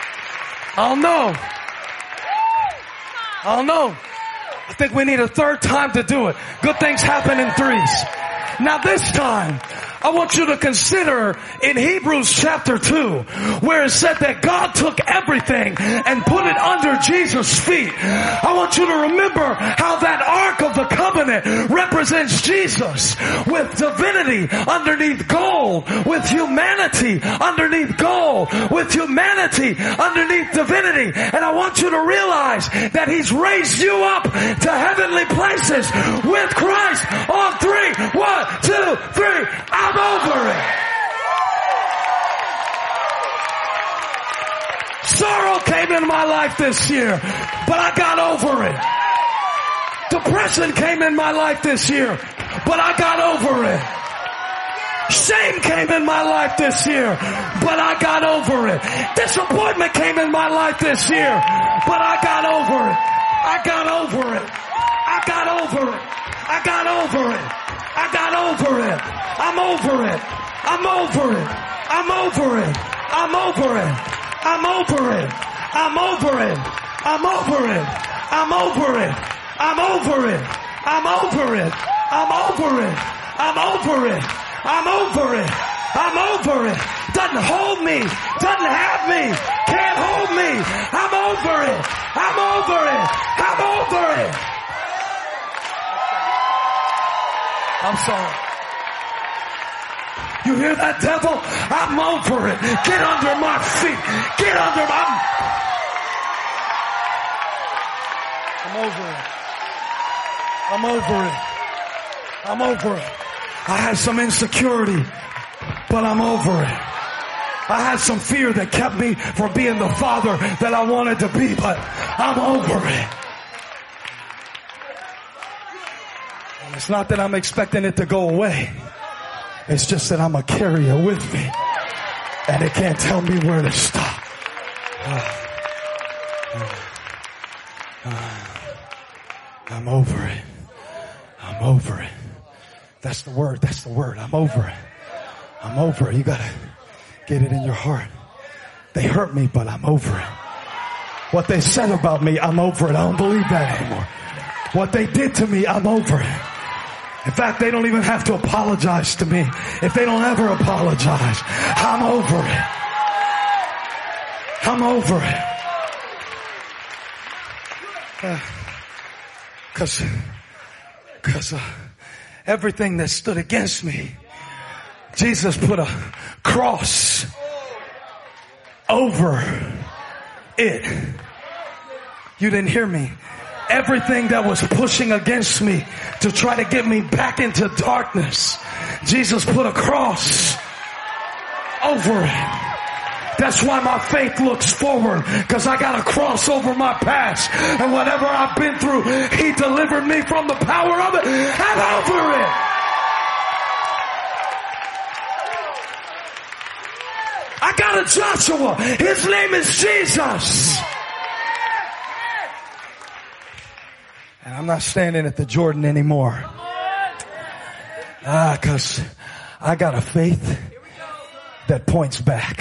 I think we need a third time to do it. Good things happen in threes. Now this time, I want you to consider in Hebrews chapter 2, where it said that God took everything and put it under Jesus' feet. I want you to remember how that Ark of the Covenant represents Jesus, with divinity underneath gold, with humanity underneath gold, with humanity underneath divinity. And I want you to realize that He's raised you up to heavenly places with Christ on three. 1, 2, 3. I'm over it. Sorrow came in my life this year, but I got over it. Depression came in my life this year, but I got over it. Shame came in my life this year, but I got over it. Disappointment came in my life this year, but I got over it. I got over it. I got over it. I got over it. I got over it. I'm over it. I'm over it. I'm over it. I'm over it. I'm over it. I'm over it. I'm over it. I'm over it. I'm over it. I'm over it. I'm over it. I'm over it. I'm over it. I'm over it. Doesn't hold me. Doesn't have me. Can't hold me. I'm over it. I'm over it. I'm over it. I'm sorry. You hear that, devil? I'm over it. Get under my feet. Get under my... I'm over it. I'm over it. I'm over it. I had some insecurity, but I'm over it. I had some fear that kept me from being the father that I wanted to be, but I'm over it. And it's not that I'm expecting it to go away. It's just that I'm going to carry it with me. And it can't tell me where to stop. I'm over it. I'm over it. That's the word. That's the word. I'm over it. I'm over it. You got to get it in your heart. They hurt me, but I'm over it. What they said about me, I'm over it. I don't believe that anymore. What they did to me, I'm over it. In fact, they don't even have to apologize to me. If they don't ever apologize, I'm over it. I'm over it. Because everything that stood against me, Jesus put a cross over it. You didn't hear me. Everything that was pushing against me to try to get me back into darkness, Jesus put a cross over it. That's why my faith looks forward, because I got a cross over my past. And whatever I've been through, He delivered me from the power of it. I'm over it. I got a Joshua. His name is Jesus. And I'm not standing at the Jordan anymore. Because I got a faith that points back.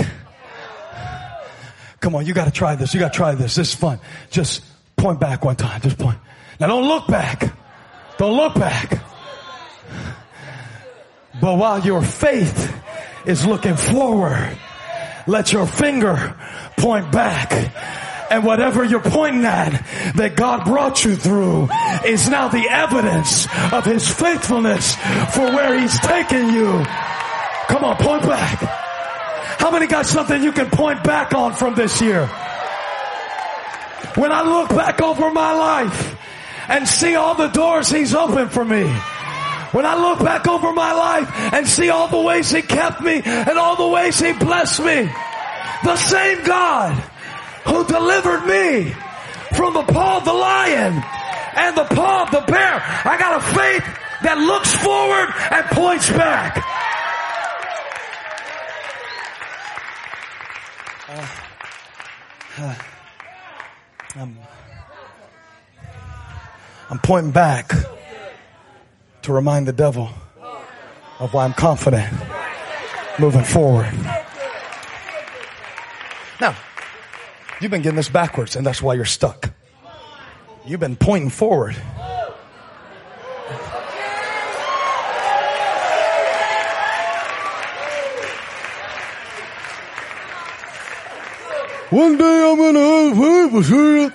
Come on, you got to try this. You got to try this. This is fun. Just point back one time. Just point. Now don't look back. Don't look back. But while your faith is looking forward, let your finger point back. And whatever you're pointing at that God brought you through is now the evidence of His faithfulness for where He's taken you. Come on, point back. How many got something you can point back on from this year? When I look back over my life and see all the doors He's opened for me. When I look back over my life and see all the ways He kept me and all the ways He blessed me. The same God who delivered me from the paw of the lion and the paw of the bear. I got a faith that looks forward and points back. I'm pointing back to remind the devil of why I'm confident moving forward. Now, you've been getting this backwards, and that's why you're stuck. You've been pointing forward. One day I'm gonna have faith.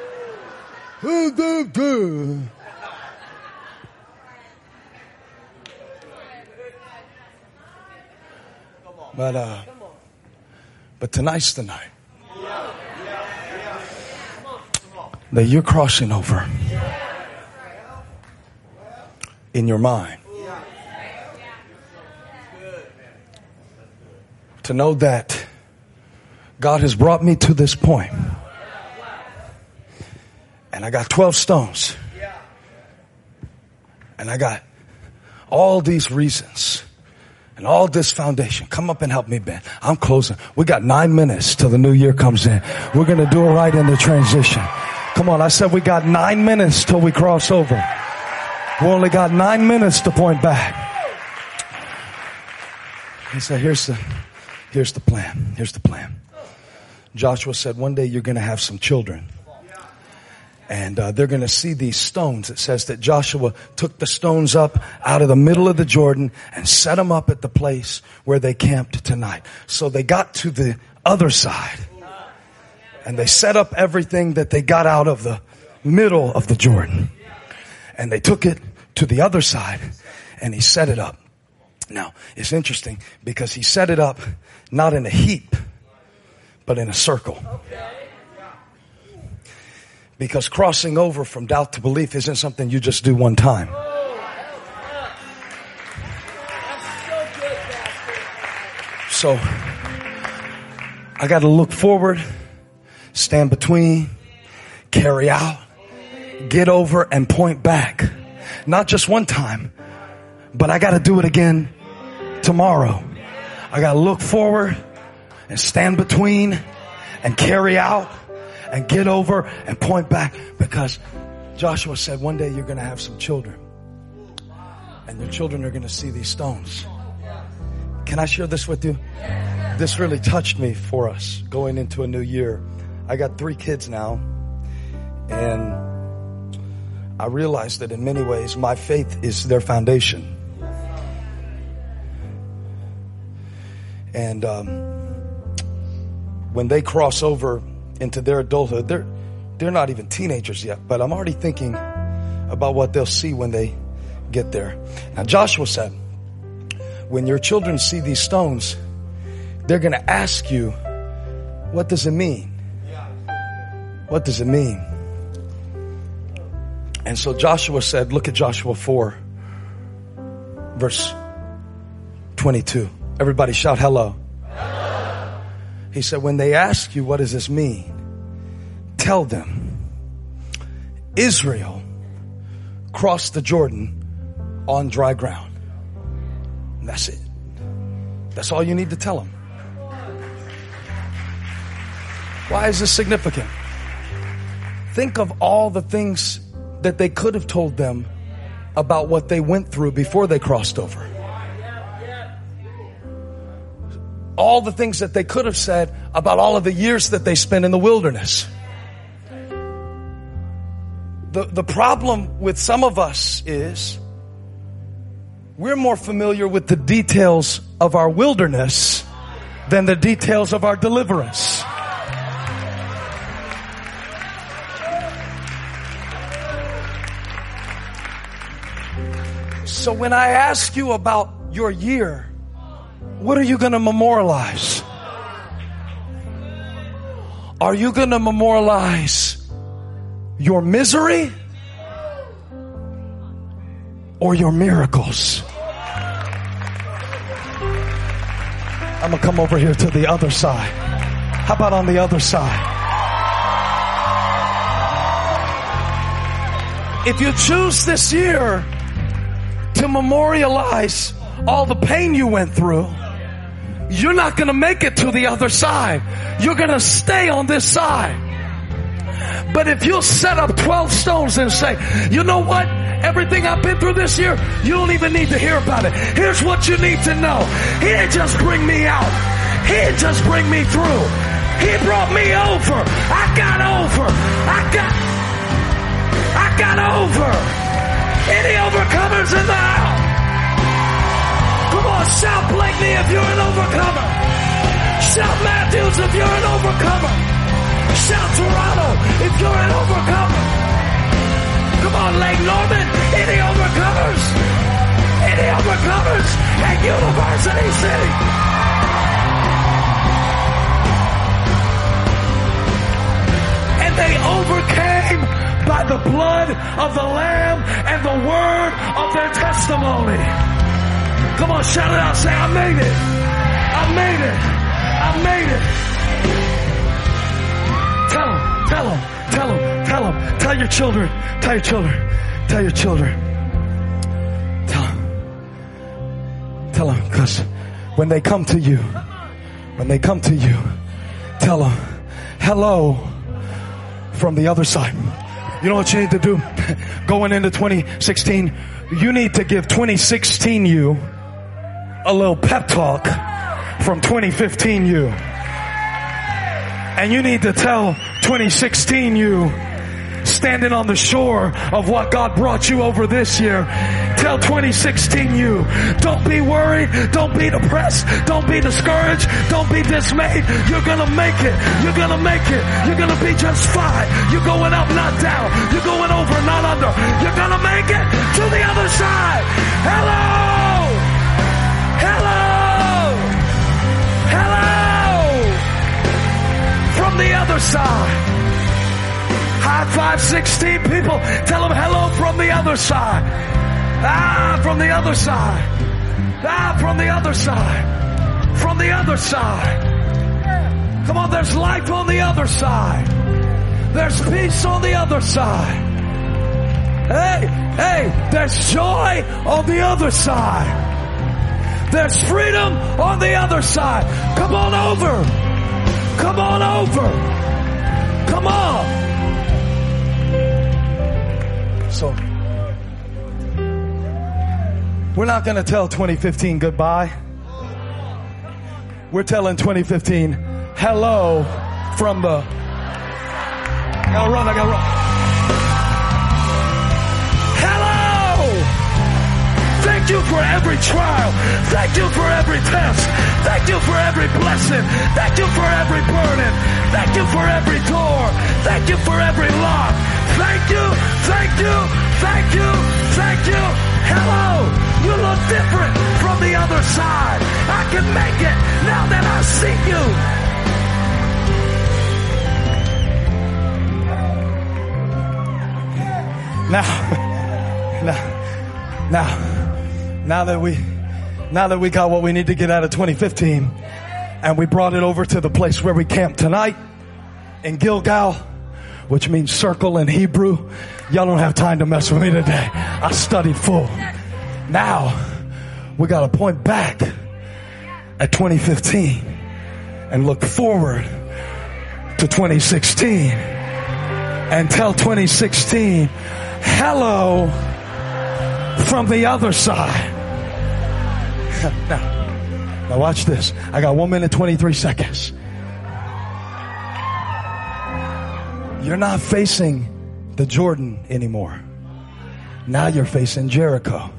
But tonight's the night that you're crossing over in your mind to know that God has brought me to this point, and I got 12 stones, and I got all these reasons and all this foundation. Come up and help me, Ben. I'm closing. We got 9 minutes till the new year comes in. We're going to do it right in the transition. Come on, I said we got 9 minutes till we cross over. We only got 9 minutes to point back. He said, here's the plan. Here's the plan. Joshua said, one day you're going to have some children. And they're going to see these stones. It says that Joshua took the stones up out of the middle of the Jordan and set them up at the place where they camped tonight. So they got to the other side. And they set up everything that they got out of the middle of the Jordan. And they took it to the other side and he set it up. Now, it's interesting because he set it up not in a heap, but in a circle. Because crossing over from doubt to belief isn't something you just do one time. So I got to look forward, stand between, carry out, get over, and point back. Not just one time, but I got to do it again tomorrow. I got to look forward and stand between and carry out and get over and point back, because Joshua said one day you're going to have some children and your children are going to see these stones. Can I share this with you? This really touched me for us going into a new year. I got 3 kids now, and I realized that in many ways my faith is their foundation. And when they cross over into their adulthood, they're not even teenagers yet, but I'm already thinking about what they'll see when they get there. Now Joshua said, when your children see these stones, they're going to ask you, what does it mean? What does it mean? And so Joshua said, look at Joshua 4, verse 22. Everybody shout hello. He said, when they ask you, what does this mean? Tell them, Israel crossed the Jordan on dry ground. And that's it. That's all you need to tell them. Why is this significant? Think of all the things that they could have told them about what they went through before they crossed over. All the things that they could have said about all of the years that they spent in the wilderness. The problem with some of us is we're more familiar with the details of our wilderness than the details of our deliverance. So when I ask you about your year, what are you going to memorialize? Are you going to memorialize your misery or your miracles? I'm going to come over here to the other side. How about on the other side? If you choose this year to memorialize all the pain you went through, you're not going to make it to the other side. You're going to stay on this side. But if you'll set up 12 stones and say, you know what? Everything I've been through this year, you don't even need to hear about it. Here's what you need to know. He didn't just bring me out. He didn't just bring me through. He brought me over. I got over. I got over. Any overcomers in the house? Come on, shout Blakeney if you're an overcomer. Shout Matthews if you're an overcomer. Shout Toronto if you're an overcomer. Come on, Lake Norman, any overcomers? Any overcomers at University City? And they overcame by the blood of the Lamb and the word of their testimony. Come on, shout it out. Say, I made it. I made it. I made it. Tell them. Tell your children. Tell your children. Tell your children. Tell them, because when they come to you, tell them, hello from the other side. You know what you need to do? Going into 2016, you need to give 2016 you a little pep talk from 2015 you. And you need to tell 2016 you standing on the shore of what God brought you over this year. Tell 2016 you, don't be worried, don't be depressed, don't be discouraged, don't be dismayed. You're gonna make it. You're gonna make it. You're gonna be just fine. You're going up, not down. You're going over, not under. You're gonna make it to the other side. Hello! Hello! Hello! From the other side. High five 16 people. Tell them hello from the other side. From the other side. From the other side. From the other side. Come on, there's life on the other side. There's peace on the other side. Hey, there's joy on the other side. There's freedom on the other side. Come on over. Come on over. Come on. So, we're not going to tell 2015 goodbye. We're telling 2015 hello from the... I gotta run. Hello! Thank you for every trial. Thank you for every test. Thank you for every blessing. Thank you for every burden. Thank you for every door. Thank you for every lock. Thank you, thank you, thank you, thank you. Hello, you look different from the other side. I can make it now that I see you. Now that we got what we need to get out of 2015, and we brought it over to the place where we camped tonight in Gilgal, which means circle in Hebrew. Y'all don't have time to mess with me today. I studied full. Now, we got to point back at 2015 and look forward to 2016 and tell 2016, hello from the other side. Now watch this. I got 1 minute, 23 seconds. You're not facing the Jordan anymore. Now you're facing Jericho.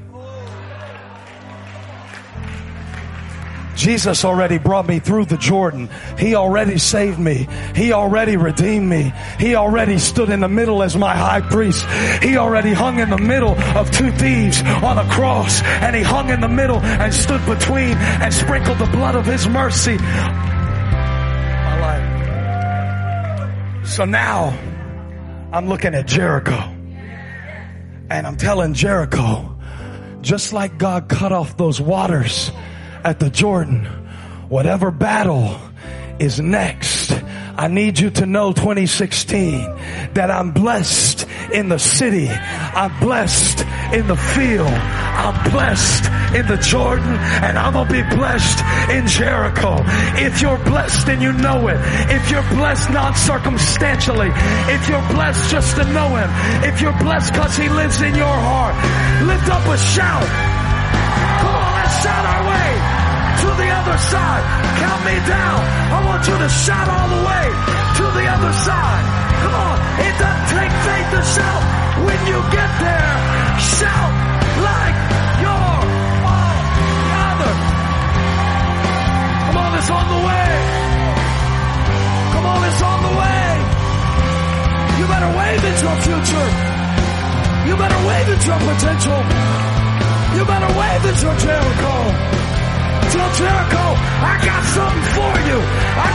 Jesus already brought me through the Jordan. He already saved me. He already redeemed me. He already stood in the middle as my high priest. He already hung in the middle of 2 thieves on a cross. And he hung in the middle and stood between and sprinkled the blood of his mercy. My life. So now I'm looking at Jericho. And I'm telling Jericho, just like God cut off those waters at the Jordan, whatever battle is next, I need you to know 2016 that I'm blessed in the city. I'm blessed in the field. I'm blessed in the Jordan, and I'm going to be blessed in Jericho. If you're blessed and you know it, if you're blessed non-circumstantially, if you're blessed just to know him, if you're blessed because he lives in your heart, lift up a shout. Come on, let's shout our way to the other side. Count me down. I want you to shout all the way to the other side. Come on. It doesn't take faith to shout. When you get there, shout like your Father. Come on, it's on the way. Come on, it's on the way. You better wave at your future. You better wave at your potential. You better wave at your Jericho. Tell Jericho, I got something for you. I